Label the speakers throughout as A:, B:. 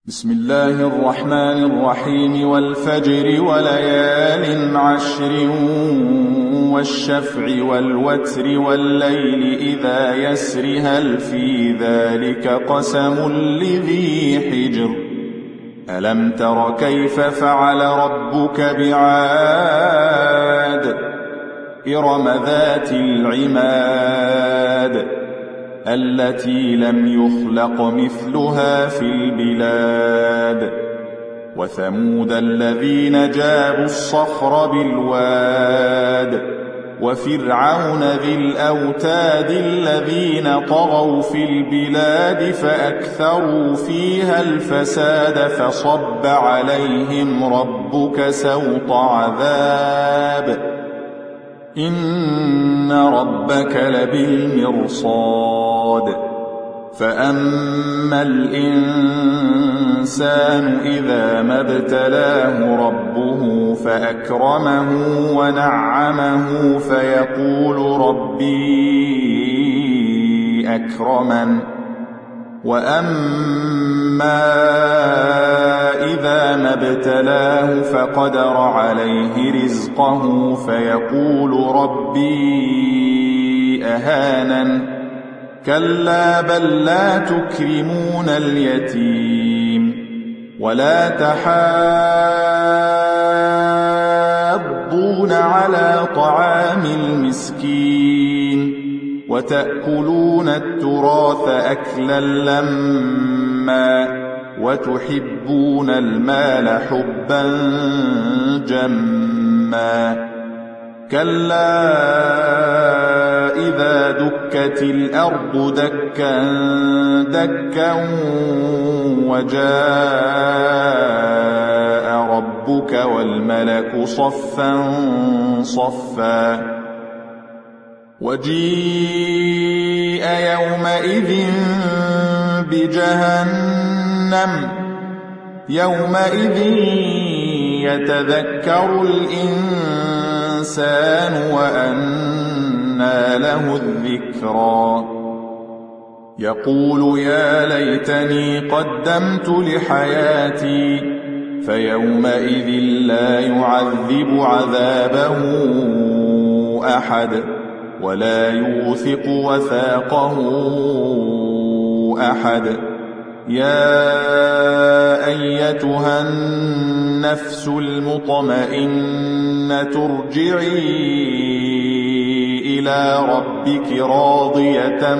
A: بسم الله الرحمن الرحيم والفجر وليال عشر والشفع والوتر والليل إذا يسر هل في ذلك قسم لذي حجر ألم تر كيف فعل ربك بعاد إرم ذات العماد التي لم يخلق مثلها في البلاد وثمود الذين جابوا الصخر بالواد وفرعون ذي الأوتاد الذين طغوا في البلاد فأكثروا فيها الفساد فصب عليهم ربك سوط عذاب إن ربك لبالمرصاد فأما الإنسان إذا ما ابتلاه ربه فأكرمه ونعمه فيقول ربي أكرمن وأما إذا ما ابتلاه فقدر عليه رزقه فيقول ربي أهانن كلا بل لا تكرمون اليتيم ولا تحاضون على طعام المسكين وتأكلون التراث أكلا لما وتحبون المال حبا جما كلا إذا دكت الأرض دكا دكا وجاء ربك والملك صفا صفا وجيء يومئذ بجهنم يومئذ يتذكر الإنسان وأنى له الذكرى يقول يا ليتني قدمت لحياتي فيومئذ لا يعذب عذابه أحد ولا يوثق وثاقه أحد يا أيتها النفس المطمئنة ارجعي إلى ربك راضية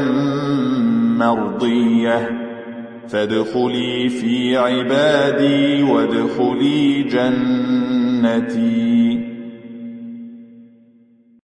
A: مرضية فادخلي في عبادي وادخلي جنتي